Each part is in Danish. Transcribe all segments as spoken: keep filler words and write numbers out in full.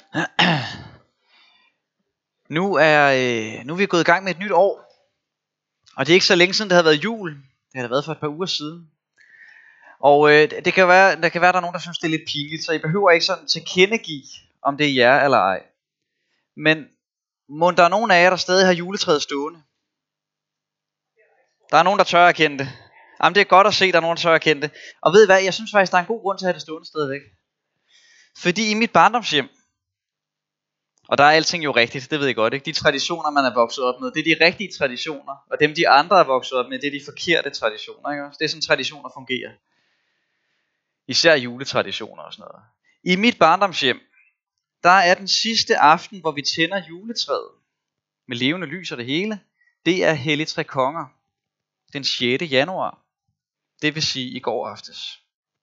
Nu er, øh, nu er vi gået i gang med et nyt år. Og det er ikke så længe siden, det har været jul. Det har det været for et par uger siden. Og øh, det kan være, der kan være, der er nogen, der synes, det er lidt pinligt. Så I behøver ikke sådan tilkendegive, om det er jer eller ej. Men må der er nogen af jer, der stadig har juletræet stående? Der er nogen, der tør at kende det. Jamen det er godt at se, at der er nogen, der tør at kende det. Og ved I hvad, jeg synes faktisk, der er en god grund til at have det stående stadigvæk. Fordi i mit barndomshjem, og der er alting jo rigtigt, det ved jeg godt, ikke? De traditioner, man er vokset op med, det er de rigtige traditioner. Og dem, de andre er vokset op med, det er de forkerte traditioner, ikke? Det er sådan, traditioner fungerer. Især juletraditioner og sådan noget. I mit barndomshjem, der er den sidste aften, hvor vi tænder juletræet med levende lys og det hele. Det er Helligtrekonger, den sjette januar. Det vil sige i går aftes.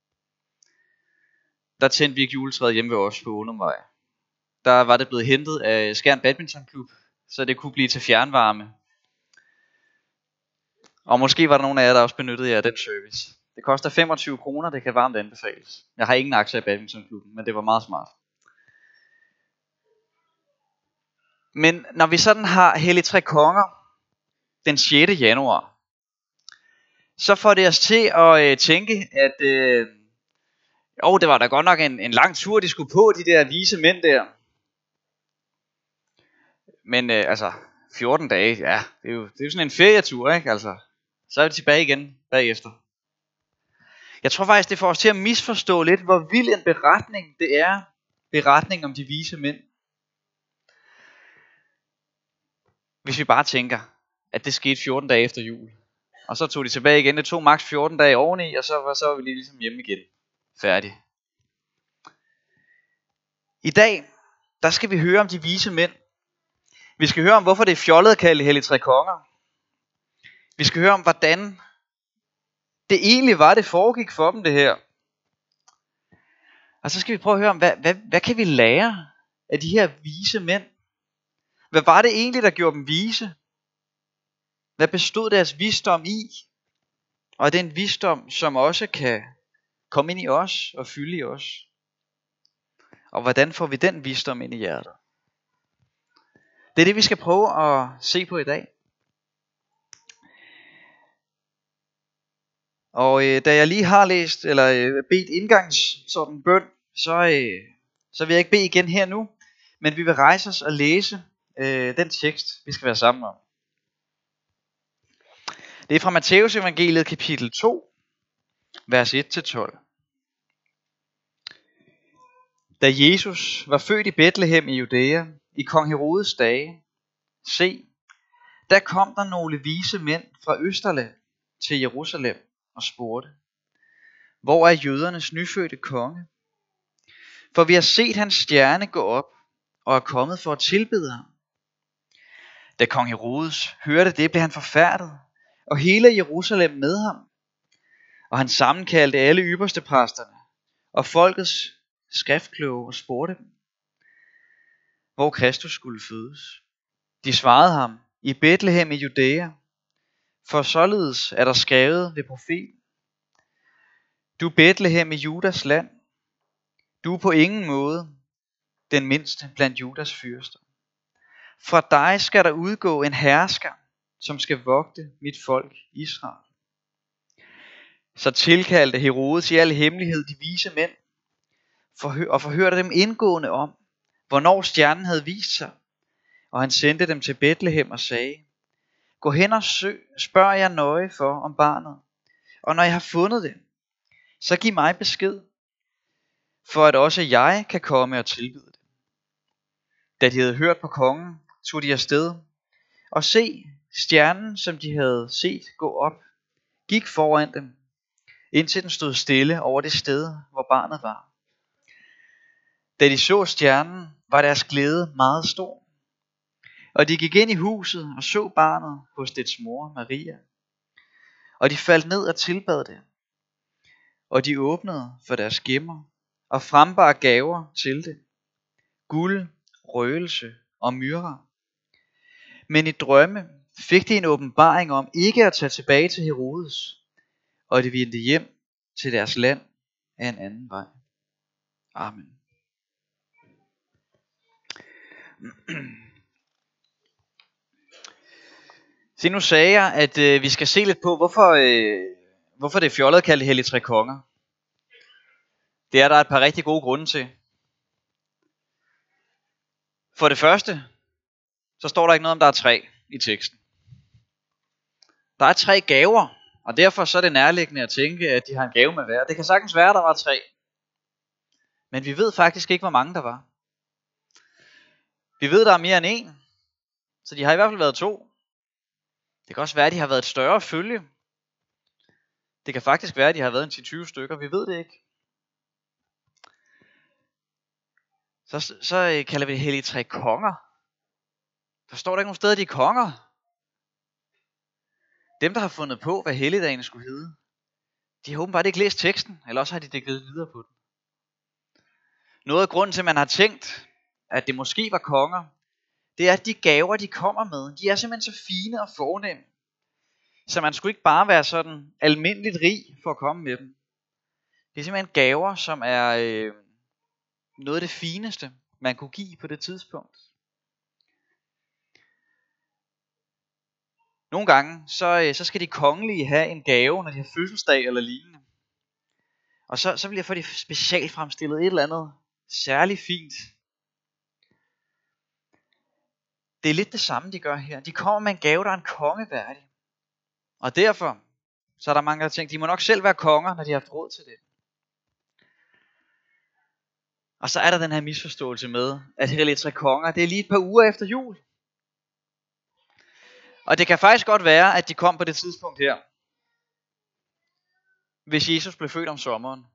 Der tændte vi ikke juletræet hjemme ved os på Undumvej. Der var det blevet hentet af Skjern Badmintonklub, så det kunne blive til fjernvarme. Og måske var der nogen af jer, der også benyttede jer af den service. Det koster femogtyve kroner, det kan varmt anbefales. Jeg har ingen aktier i badmintonklubben, men det var meget smart. Men når vi sådan har Helligtrekonger den sjette januar, så får det os til at øh, tænke, at øh, jo, det var da godt nok en, en lang tur, de skulle på, de der vise mænd der. Men øh, altså, fjorten dage, ja, det er jo, det er jo sådan en ferietur, ikke? Altså, så er vi tilbage igen bagefter. Jeg tror faktisk, det får os til at misforstå lidt, hvor vild en beretning det er. Beretning om de vise mænd. Hvis vi bare tænker, at det skete fjorten dage efter jul. Og så tog de tilbage igen. Det tog maks fjorten dage oveni, og så, så var vi lige ligesom hjemme igen. Færdig. I dag, der skal vi høre om de vise mænd. Vi skal høre om, hvorfor det er fjollet at kalde Helligtrekonger. Vi skal høre om, hvordan det egentlig var, det foregik for dem det her. Og så skal vi prøve at høre om, hvad, hvad, hvad kan vi lære af de her vise mænd? Hvad var det egentlig, der gjorde dem vise? Hvad bestod deres visdom i? Og det er en visdom, som også kan komme ind i os og fylde i os. Og hvordan får vi den visdom ind i hjertet? Det er det, vi skal prøve at se på i dag. Og øh, da jeg lige har læst, eller øh, bedt indgangs sådan bøn, så, øh, så vil jeg ikke bede igen her nu. Men vi vil rejse os og læse øh, den tekst, vi skal være sammen om. Det er fra Matteus evangeliet kapitel to, vers et til tolv. Da Jesus var født i Betlehem i Judæa, i kong Herodes dage, se, der kom der nogle vise mænd fra Østerland til Jerusalem og spurgte, hvor er jødernes nyfødte konge? For vi har set hans stjerne gå op og er kommet for at tilbede ham. Da kong Herodes hørte det, blev han forfærdet, og hele Jerusalem med ham. Og han sammenkaldte alle ypperste præsterne og folkets skriftkloge og spurgte dem, hvor Kristus skulle fødes. De svarede ham, i Betlehem i Judæa, for således er der skrevet ved profeten. Du Betlehem i Judas land, du er på ingen måde den mindste blandt Judas fyrster. Fra dig skal der udgå en hersker, som skal vogte mit folk Israel. Så tilkaldte Herodes i al hemmelighed de vise mænd, og forhørte dem indgående om, hvornår stjernen havde vist sig. Og han sendte dem til Betlehem og sagde, gå hen og søg, spørg jer nøje for om barnet, og når jeg har fundet det, så giv mig besked, for at også jeg kan komme og tilbyde det. Da de havde hørt på kongen, tog de afsted, og se, stjernen, som de havde set gå op, gik foran dem, indtil den stod stille over det sted, hvor barnet var. Da de så stjernen, var deres glæde meget stor. Og de gik ind i huset og så barnet hos dets mor Maria. Og de faldt ned og tilbad det. Og de åbnede for deres gemmer og frembar gaver til det. Guld, røgelse og myrra. Men i drømme fik de en åbenbaring om ikke at tage tilbage til Herodes. Og de vendte hjem til deres land af en anden vej. Amen. Se, nu sagde jeg, at øh, vi skal se lidt på, hvorfor, øh, hvorfor det er fjollet at kalde det hellige tre konger. Det er der et par rigtig gode grunde til. For det første, så står der ikke noget om, der er tre i teksten. Der er tre gaver, og derfor så er det nærliggende at tænke, at de har en gave med hver. Det kan sagtens være, at der var tre. Men vi ved faktisk ikke, hvor mange der var. Vi ved, der er mere end en, så de har i hvert fald været to. Det kan også være, at de har været et større følge. Det kan faktisk være, at de har været en ti til tyve stykker. Vi ved det ikke. Så, så kalder vi det hellige tre konger. Der står der ikke nogen steder, de er konger. Dem, der har fundet på, hvad helligdagen skulle hedde, de har åbenbart ikke læst teksten, eller også har de dækket videre på den. Noget af grunden til, at man har tænkt, at det måske var konger, det er, at de gaver, de kommer med, de er simpelthen så fine og fornemme, så man skulle ikke bare være sådan almindeligt rig for at komme med dem. Det er simpelthen gaver, som er øh, noget af det fineste, man kunne give på det tidspunkt. Nogle gange, så, øh, så skal de kongelige have en gave, når de har fødselsdag eller lignende. Og så, så bliver for de specielt fremstillet et eller andet særligt fint. Det er lidt det samme, de gør her. De kommer med en gave, der er en kongeværdig. Og derfor, så er der mange, der tænker, de må nok selv være konger, når de har haft råd til det. Og så er der den her misforståelse med, at hellige tre konger, det er lige et par uger efter jul. Og det kan faktisk godt være, at de kom på det tidspunkt her, hvis Jesus blev født om sommeren.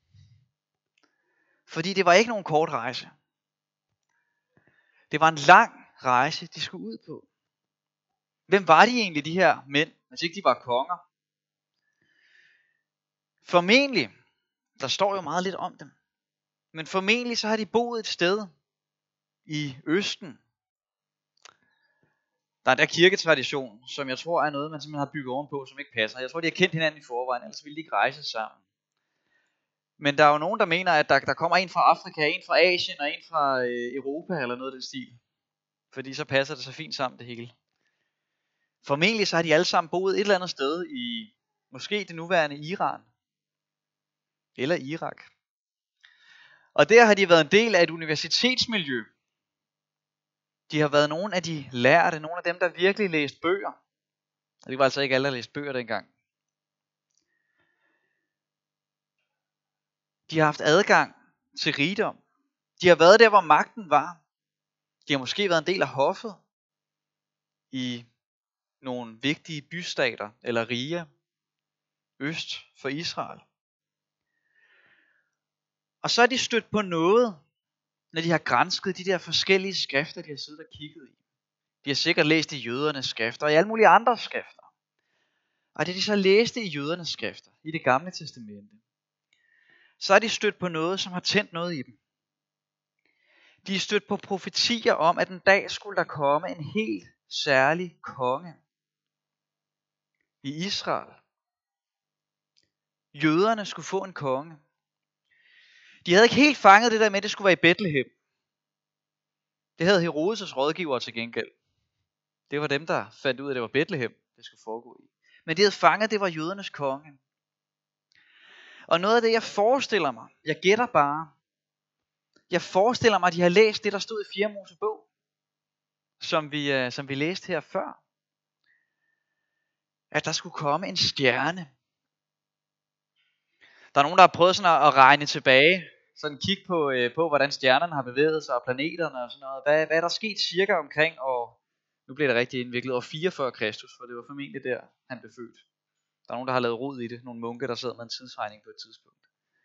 Fordi det var ikke nogen kort rejse. Det var en lang rejse, de skulle ud på. Hvem var de egentlig, de her mænd, hvis ikke de var konger? Formentlig, der står jo meget lidt om dem, men formentlig så har de boet et sted i Østen. Der er der kirketradition, som jeg tror er noget, man simpelthen har bygget ovenpå, som ikke passer. Jeg tror, de har kendt hinanden i forvejen, ellers ville de ikke rejse sammen. Men der er jo nogen, der mener, at der, der kommer en fra Afrika, en fra Asien og en fra øh, Europa eller noget af den stil. Fordi så passer det så fint sammen det hele. Formentlig så har de alle sammen boet et eller andet sted i måske det nuværende Iran. Eller Irak. Og der har de været en del af et universitetsmiljø. De har været nogle af de lærte, nogle af dem, der virkelig læste bøger. Og det var altså ikke alle, der læste bøger dengang. De har haft adgang til rigdom. De har været der, hvor magten var. De har måske været en del af hoffet i nogle vigtige bystater eller riger øst for Israel. Og så er de stødt på noget, når de har gransket de der forskellige skrifter, de har siddet og kigget i. De har sikkert læst i jødernes skrifter og i alle mulige andre skrifter. Og det de så læste i jødernes skrifter, i det gamle testamente, så er de stødt på noget, som har tændt noget i dem. De er stødt på profetier om, at en dag skulle der komme en helt særlig konge i Israel. Jøderne skulle få en konge. De havde ikke helt fanget det der med, at det skulle være i Betlehem. Det havde Herodes' rådgivere til gengæld. Det var dem, der fandt ud af, at det var Betlehem, det skulle foregå i. Men de havde fanget, at det var jødernes konge. Og noget af det, jeg forestiller mig, jeg gætter bare, jeg forestiller mig, at de har læst det, der stod i fjerde Mosebog, som vi, som vi læste her før. At der skulle komme en stjerne. Der er nogen, der har prøvet sådan at regne tilbage, sådan kigge på, øh, på, hvordan stjernerne har bevæget sig, og planeterne og sådan noget. Hvad, hvad er der sket cirka omkring år, nu bliver det rigtig indviklet, år fireogfyrre Kristus, for det var formentlig der, han blev født. Der er nogen, der har lavet rod i det, nogle munke, der sad med en tidsregning på et tidspunkt.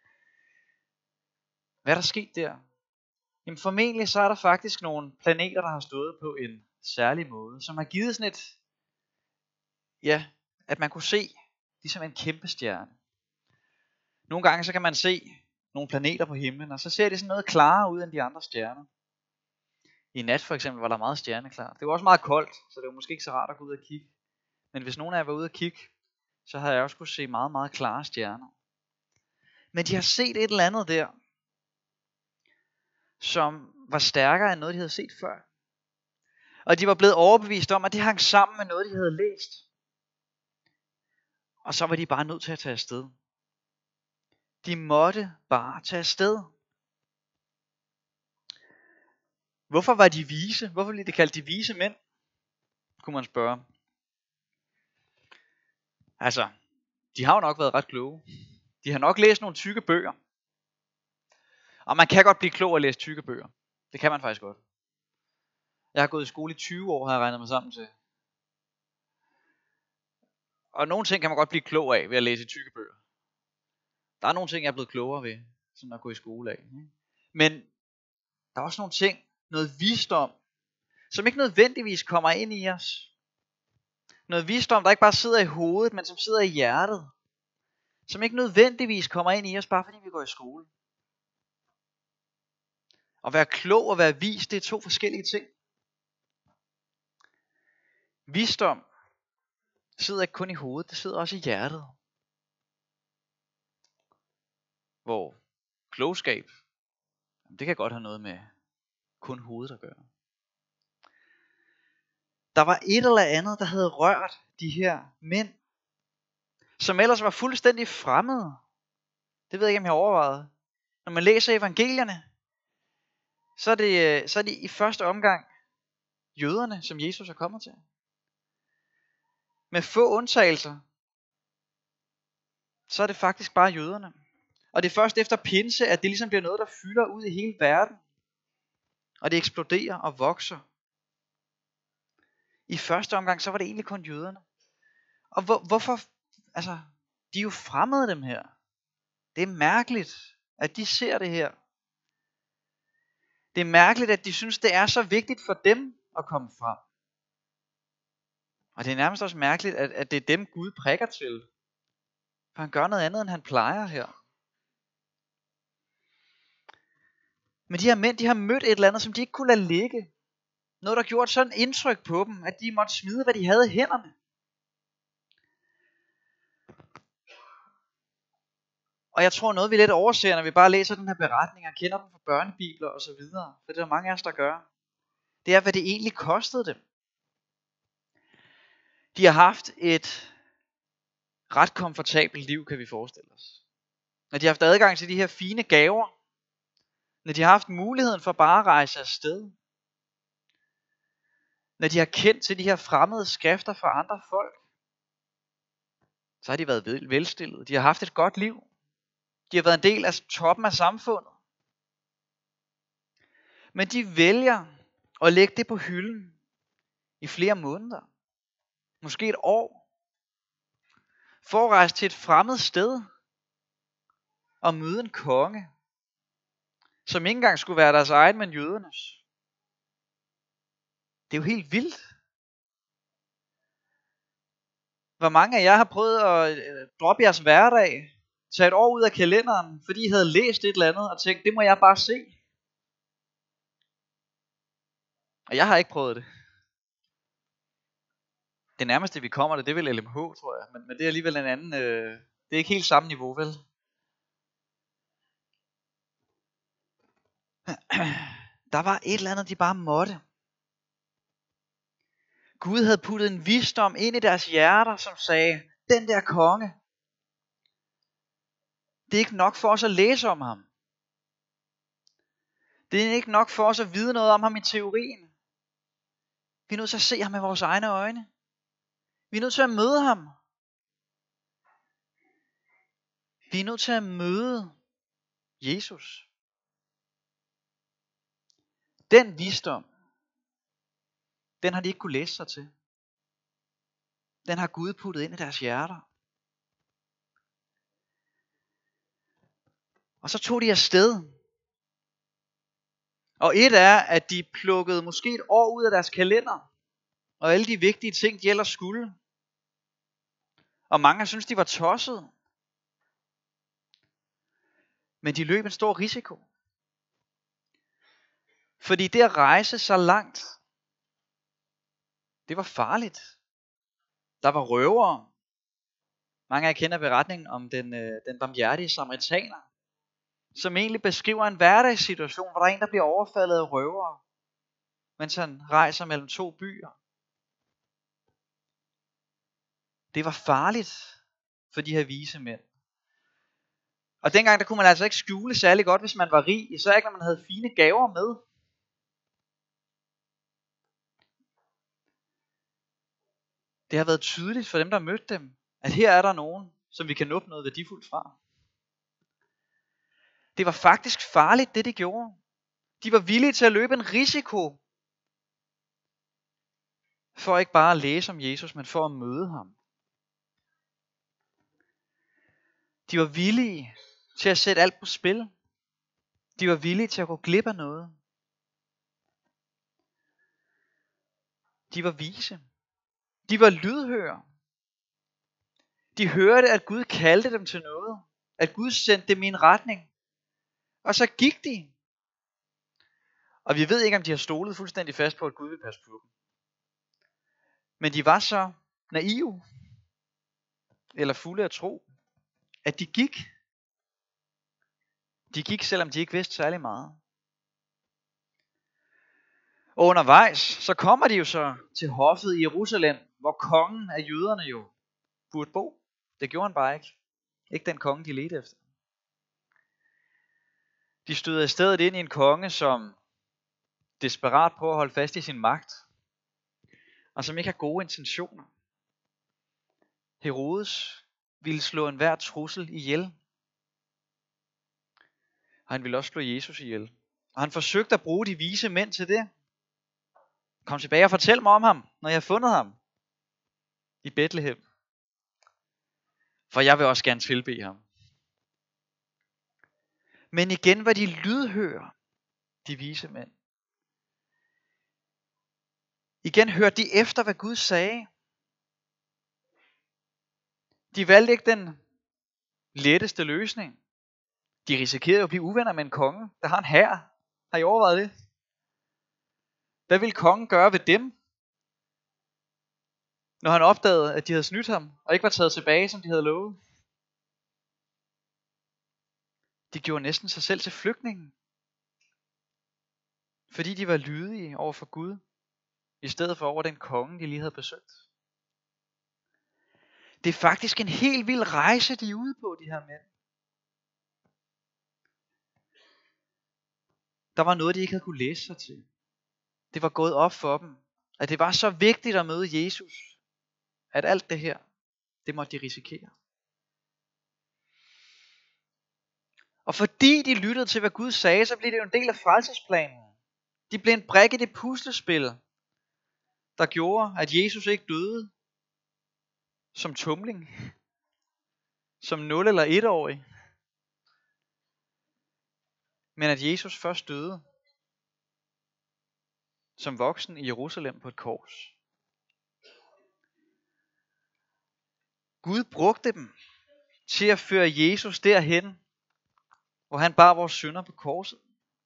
Hvad er der sket der? Jamen formentlig så er der faktisk nogle planeter, der har stået på en særlig måde, som har givet sådan et, ja, at man kunne se, ligesom en kæmpe stjerne. Nogle gange så kan man se nogle planeter på himlen, og så ser det sådan noget klarere ud end de andre stjerner. I nat for eksempel var der meget stjerneklart. Det var også meget koldt, så det var måske ikke så rart at gå ud og kigge. Men hvis nogen af jer var ude og kigge, så havde jeg også kunne se meget, meget klare stjerner. Men de har set et eller andet der, som var stærkere end noget, de havde set før. Og de var blevet overbevist om, at det hang sammen med noget, de havde læst. Og så var de bare nødt til at tage afsted. De måtte bare tage afsted. Hvorfor var de vise? Hvorfor blev det kaldt de vise mænd? Kunne man spørge. Altså, de har jo nok været ret kloge. De har nok læst nogle tykke bøger. Og man kan godt blive klog at læse tykke bøger. Det kan man faktisk godt. Jeg har gået i skole i tyve år, har jeg regnet mig sammen til. Og nogle ting kan man godt blive klog af ved at læse tykke bøger. Der er nogle ting, jeg er blevet klogere ved, sådan at gå i skole af. Men der er også nogle ting, noget visdom, som ikke nødvendigvis kommer ind i os. Noget visdom, der ikke bare sidder i hovedet, men som sidder i hjertet. Som ikke nødvendigvis kommer ind i os, bare fordi vi går i skole. At være klog og være vis, det er to forskellige ting. Visdom sidder ikke kun i hovedet, det sidder også i hjertet. Hvor klogskab, det kan godt have noget med kun hovedet at gøre. Der var et eller andet, der havde rørt de her mænd, som ellers var fuldstændig fremmede. Det ved jeg ikke, om jeg har overvejet. Når man læser evangelierne, så er det, så er det i første omgang jøderne, som Jesus er kommet til. Med få undtagelser, så er det faktisk bare jøderne. Og det er først efter pinse, at det ligesom bliver noget, der fylder ud i hele verden. Og det eksploderer og vokser. I første omgang, så var det egentlig kun jøderne. Og hvor, hvorfor? Altså, de er jo fremmede dem her. Det er mærkeligt, at de ser det her. Det er mærkeligt, at de synes, det er så vigtigt for dem at komme frem. Og det er nærmest også mærkeligt, at, at det er dem, Gud prikker til. For han gør noget andet, end han plejer her. Men de her mænd, de har mødt et eller andet, som de ikke kunne lade ligge. Noget, der gjorde sådan indtryk på dem, at de måtte smide, hvad de havde i hænderne. Og jeg tror noget, vi lidt overser, når vi bare læser den her beretning, og kender den fra børnebibler og så videre. For det er der mange af os, der gør. Det er, hvad det egentlig kostede dem. De har haft et ret komfortabelt liv, kan vi forestille os. Når de har haft adgang til de her fine gaver. Når de har haft muligheden for bare at rejse afsted. Når de har kendt til de her fremmede skrifter fra andre folk. Så har de været velstillede. De har haft et godt liv. De har været en del af toppen af samfundet. Men de vælger at lægge det på hylden i flere måneder. Måske et år. For at rejse til et fremmed sted og møde en konge, som ikke engang skulle være deres egen, men jødernes. Det er jo helt vildt. Hvor mange af jer har prøvet at droppe jeres hverdag, tage et år ud af kalenderen, fordi I havde læst et eller andet og tænkt, det må jeg bare se. Og jeg har ikke prøvet det. Det nærmeste vi kommer det, det er vel L M H, tror jeg. Men, men det er alligevel en anden, øh, det er ikke helt samme niveau, vel? Der var et eller andet, de bare måtte. Gud havde puttet en visdom ind i deres hjerter, som sagde, den der konge, det er ikke nok for os at læse om ham. Det er ikke nok for os at vide noget om ham i teorien. Vi er nødt til at se ham med vores egne øjne. Vi er nødt til at møde ham. Vi er nødt til at møde Jesus. Den visdom, den har de ikke kunne læse sig til. Den har Gud puttet ind i deres hjerter. Og så tog de afsted. Og et er, at de plukkede måske et år ud af deres kalender. Og alle de vigtige ting, de ellers skulle. Og mange synes, de var tossede. Men de løb en stor risiko. Fordi det at rejse så langt, det var farligt. Der var røvere. Mange af jer kender beretningen om den, øh, den barmhjertige samaritaner, som egentlig beskriver en hverdagssituation, hvor der er en, der bliver overfaldet af røvere. mens han rejser mellem to byer. Det var farligt for de her vise mænd. Og dengang der kunne man altså ikke skjule særlig godt, hvis man var rig, især ikke når man havde fine gaver med. Det har været tydeligt for dem, der mødte dem, at her er der nogen, som vi kan nuppe noget værdifuldt fra. Det var faktisk farligt, det de gjorde. De var villige til at løbe en risiko, for ikke bare at læse om Jesus, men for at møde ham. De var villige til at sætte alt på spil. De var villige til at gå glip af noget. De var vise. De var lydhøre. De hørte, at Gud kaldte dem til noget. At Gud sendte dem i en retning. Og så gik de. Og vi ved ikke, om de har stolet fuldstændig fast på, at Gud vil passe på dem. Men de var så naive, eller fulde af tro, at de gik. De gik, selvom de ikke vidste særlig meget. Og undervejs, så kommer de jo så til hoffet i Jerusalem, hvor kongen af jøderne jo burde bo. Det gjorde han bare ikke. Ikke den konge, de ledte efter. De støder i stedet ind i en konge, som desperat prøver at holde fast i sin magt, og som ikke har gode intentioner. Herodes ville slå enhver trussel ihjel. Og han ville også slå Jesus ihjel. Og han forsøgte at bruge de vise mænd til det. Kom tilbage og fortæl mig om ham, når jeg har fundet ham i Betlehem. For jeg vil også gerne tilbede ham. Men igen var de lydhøre, de vise mænd. Igen hørte de efter, hvad Gud sagde. De valgte ikke den letteste løsning. De risikerede at blive uvenner med en konge, der har en hær. Har I overvejet det? Hvad ville kongen gøre ved dem, når han opdagede, at de havde snydt ham, og ikke var taget tilbage, som de havde lovet? De gjorde næsten sig selv til flygtningen, fordi de var lydige over for Gud, i stedet for over den konge, de lige havde besøgt. Det er faktisk en helt vild rejse, de er ude på, de her mænd. Der var noget, de ikke havde kunne læse sig til. Det var gået op for dem, at det var så vigtigt at møde Jesus, at alt det her, det måtte de risikere. Og fordi de lyttede til, hvad Gud sagde, så blev det jo en del af frelsesplanen. De blev en brik i det puslespil, der gjorde, at Jesus ikke døde som tumling, som nul eller etårig, men at Jesus først døde som voksen i Jerusalem på et kors. Gud brugte dem til at føre Jesus derhen, hvor han bar vores synder på korset.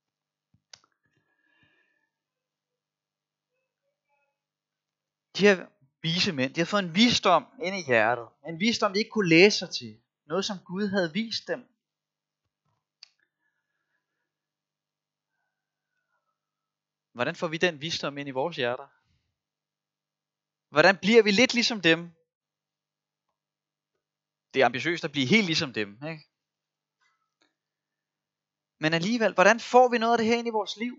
De her vise mænd, de har fået en visdom ind i hjertet. En visdom, de ikke kunne læse sig til. Noget, som Gud havde vist dem. Hvordan får vi den visdom ind i vores hjerter? Hvordan bliver vi lidt ligesom dem? Det er ambitiøst at blive helt ligesom dem, ikke? Men alligevel, hvordan får vi noget af det her ind i vores liv?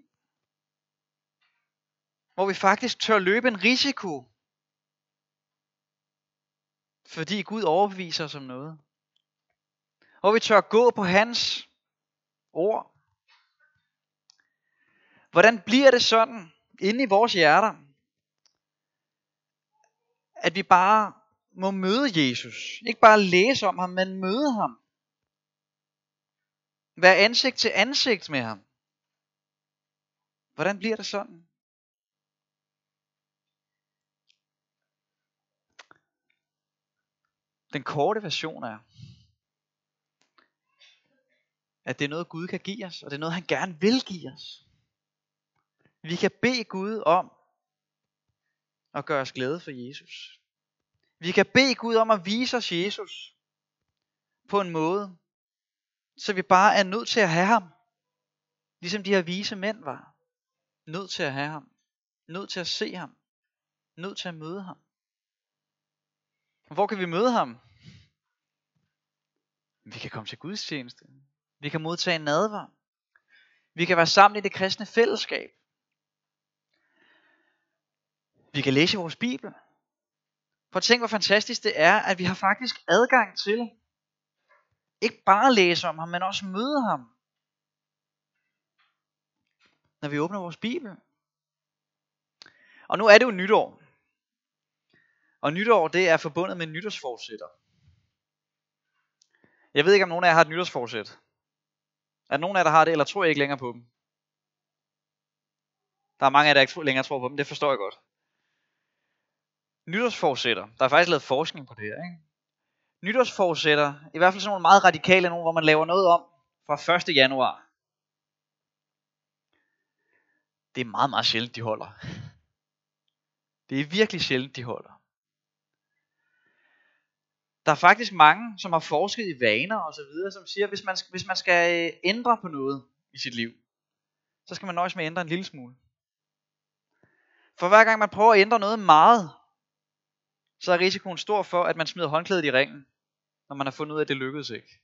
Hvor vi faktisk tør løbe en risiko, fordi Gud overbeviser os om noget. Hvor vi tør gå på hans ord. Hvordan bliver det sådan inde i vores hjerter, at vi bare må møde Jesus? Ikke bare læse om ham, men møde ham. Være ansigt til ansigt med ham. Hvordan bliver det sådan? Den korte version er, at det er noget Gud kan give os, og det er noget han gerne vil give os. Vi kan bede Gud om at gøre os glade for Jesus. Vi kan bede Gud om at vise os Jesus på en måde, så vi bare er nødt til at have ham. Ligesom de her vise mænd var nødt til at have ham. Nødt til at se ham. Nødt til at møde ham. Hvor kan vi møde ham? Vi kan komme til gudstjeneste. Vi kan modtage nadver. Vi kan være sammen i det kristne fællesskab. Vi kan læse vores bibel. For at tænke, hvor fantastisk det er, at vi har faktisk adgang til ikke bare læse om ham, men også møde ham, når vi åbner vores bibel. Og nu er det jo nytår. Og nytår, det er forbundet med nytårsforsætter. Jeg ved ikke, om nogen af jer har et nytårsforsæt. Er der nogen af jer, der har det, eller tror jeg ikke længere på dem? Der er mange af jer, der ikke længere tror på dem, det forstår jeg godt. Nytårsforsætter, der er faktisk lavet forskning på det her, ikke? Nytårsforsætter, i hvert fald sådan nogle meget radikale nogle, hvor man laver noget om fra første januar. Det er meget, meget sjældent, de holder. Det er virkelig sjældent, de holder. Der er faktisk mange, som har forsket i vaner og så videre, som siger, at hvis man, hvis man skal ændre på noget i sit liv, så skal man nøjes med at ændre en lille smule. For hver gang man prøver at ændre noget meget, så er risikoen stor for, at man smider håndklædet i ringen, når man har fundet ud af, at det lykkedes ikke.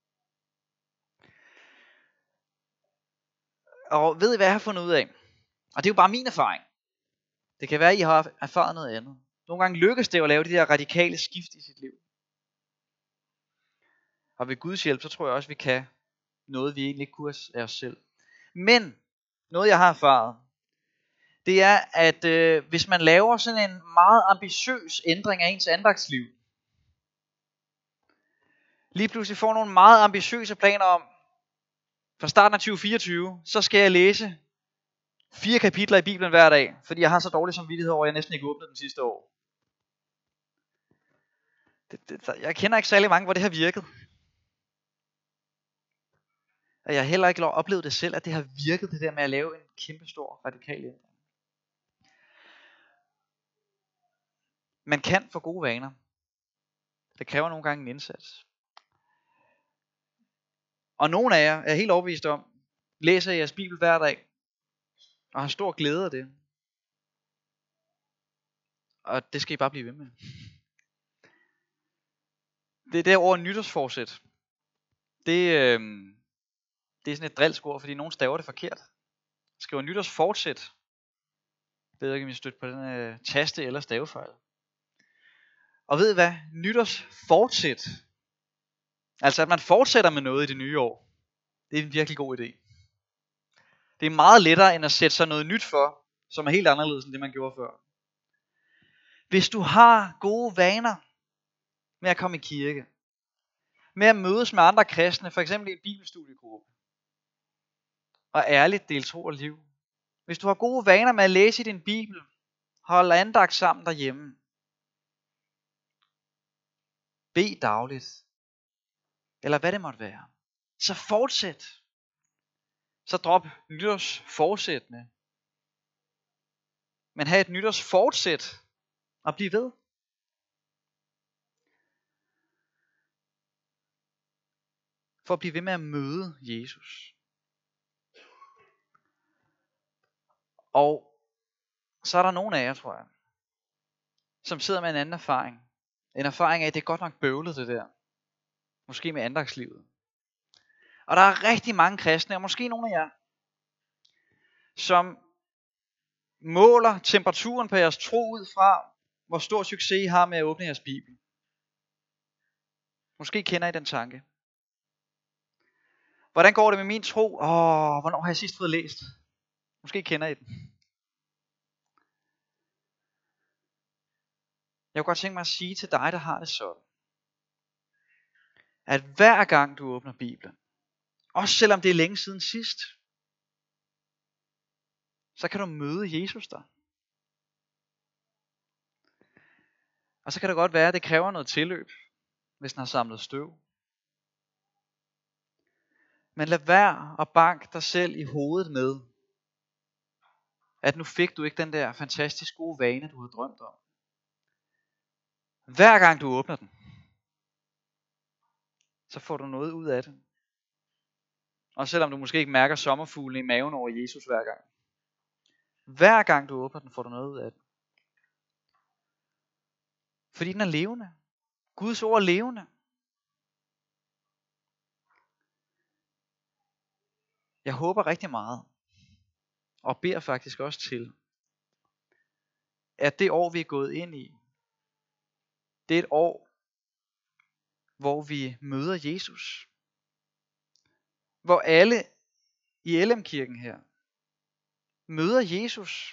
Og ved I, hvad jeg har fundet ud af? Og det er jo bare min erfaring. Det kan være, at I har erfaret noget andet. Nogle gange lykkes det at lave de der radikale skift i sit liv. Og ved Guds hjælp, så tror jeg også, at vi kan noget, vi egentlig ikke kunne af os selv. Men noget, jeg har erfaret, det er, at øh, hvis man laver sådan en meget ambitiøs ændring af ens andagsliv, lige pludselig får nogle meget ambitiøse planer om, fra starten af tyve fireogtyve, så skal jeg læse fire kapitler i Bibelen hver dag, fordi jeg har så dårlig samvittighed over, at jeg næsten ikke åbnede den sidste år. Det, det, jeg kender ikke særlig mange, hvor det har virket. Og jeg har heller ikke oplevet det selv, at det har virket, det der med at lave en kæmpestor radikal ændring. Man kan få gode vaner. Det kræver nogle gange en indsats. Og nogle af jer er helt overbevist om, læser jeres bibel hver dag, og har stor glæde af det. Og det skal I bare blive ved med. Det er derover nytårsforsæt. Det, øh, det er sådan et drillskord, fordi nogen staver det forkert. Jeg skriver nytårsfortsæt. Jeg ved ikke, om I støtter på den øh, taste eller stavefejl. Og ved I hvad? Nytårsfortsæt. Altså at man fortsætter med noget i det nye år. Det er en virkelig god idé. Det er meget lettere end at sætte sig noget nyt for, som er helt anderledes end det man gjorde før. Hvis du har gode vaner med at komme i kirke, med at mødes med andre kristne, for eksempel i en bibelstudiegruppe, og ærligt dele tro og liv. Hvis du har gode vaner med at læse i din bibel, holde andagt sammen derhjemme, bed dagligt, eller hvad det måtte være, så fortsæt. Så drop nytårsforsættene. Men have et nytårsfortsæt og bliv ved. For at blive ved med at møde Jesus. Og så er der nogen af jer, tror jeg, som sidder med en anden erfaring. En erfaring af, at det er godt nok bøvlet det der. Måske med andagslivet. Og der er rigtig mange kristne, og måske nogle af jer, som måler temperaturen på jeres tro ud fra, hvor stor succes I har med at åbne jeres bibel. Måske kender I den tanke. Hvordan går det med min tro? Åh, hvornår har jeg sidst fået læst? Måske kender I den. Jeg kunne godt tænke mig at sige til dig, der har det sådan, at hver gang du åbner Bibelen, også selvom det er længe siden sidst, så kan du møde Jesus der. Og så kan det godt være, at det kræver noget tilløb, hvis den har samlet støv. Men lad være at banke dig selv i hovedet med, at nu fik du ikke den der fantastisk gode vane, du havde drømt om. Hver gang du åbner den, så får du noget ud af det. Og selvom du måske ikke mærker sommerfuglen i maven over Jesus hver gang. Hver gang du åbner den, får du noget ud af den. Fordi den er levende. Guds ord er levende. Jeg håber rigtig meget, og beder faktisk også til, at det år, vi er gået ind i, det er et år, hvor vi møder Jesus. Hvor alle i L M-kirken her møder Jesus.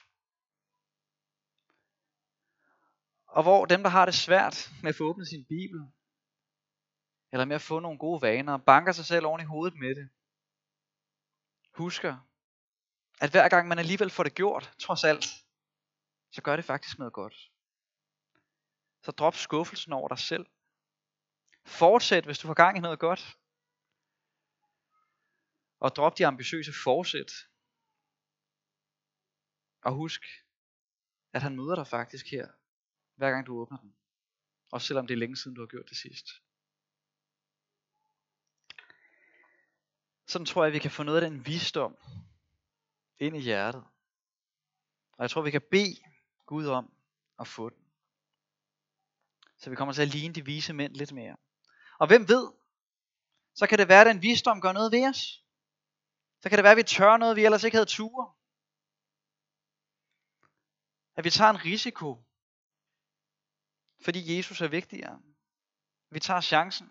Og hvor dem, der har det svært med at få åbnet sin bibel, eller med at få nogle gode vaner, banker sig selv oven i hovedet med det, husker, at hver gang man alligevel får det gjort, trods alt, så gør det faktisk noget godt. Så drop skuffelsen over dig selv. Fortsæt, hvis du får gang i noget godt. Og drop de ambitiøse forsæt. Og husk, at han møder dig faktisk her, hver gang du åbner den. Også selvom det er længe siden, du har gjort det sidst. Sådan tror jeg, vi kan få noget af den visdom ind i hjertet. Og jeg tror, vi kan bede Gud om at få den. Så vi kommer til at ligne de vise mænd lidt mere. Og hvem ved, så kan det være, at den visdom gør noget ved os. Så kan det være, at vi tør noget, vi ellers ikke havde ture. At vi tager en risiko, fordi Jesus er vigtigere. Vi tager chancen.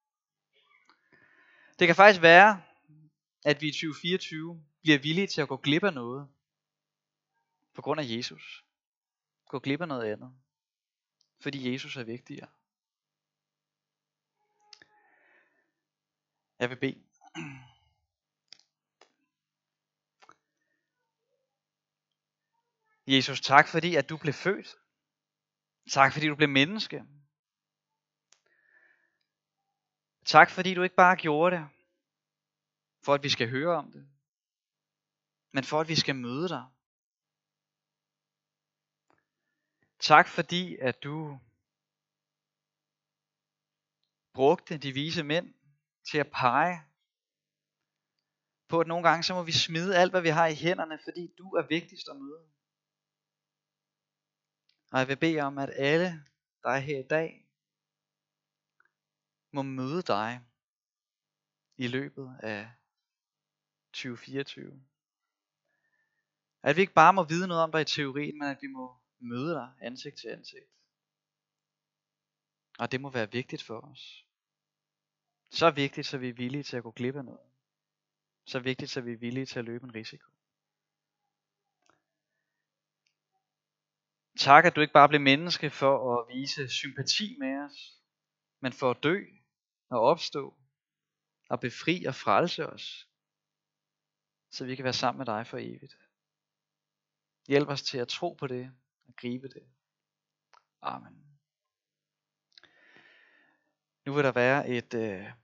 Det kan faktisk være, at vi i tyve fireogtyve bliver villige til at gå glip af noget. På grund af Jesus. Gå glip af noget andet. Fordi Jesus er vigtigere. Jeg vil bede. Jesus, tak fordi at du blev født. Tak fordi du blev menneske. Tak fordi du ikke bare gjorde det, for at vi skal høre om det, men for at vi skal møde dig. Tak fordi at du brugte de vise mænd til at pege på, at nogle gange så må vi smide alt hvad vi har i hænderne, fordi du er vigtigst at møde. Og jeg vil bede om, at alle, der er her i dag, må møde dig i løbet af tyve fireogtyve. At vi ikke bare må vide noget om dig i teorien, men at vi må møde dig ansigt til ansigt. Og det må være vigtigt for os. Så vigtigt, så vi er villige til at gå glip af noget. Så vigtigt, så vi er villige til at løbe en risiko. Tak, at du ikke bare blev menneske for at vise sympati med os, men for at dø og opstå og befri og frelse os, så vi kan være sammen med dig for evigt. Hjælp os til at tro på det og gribe det. Amen. Nu vil der være et øh,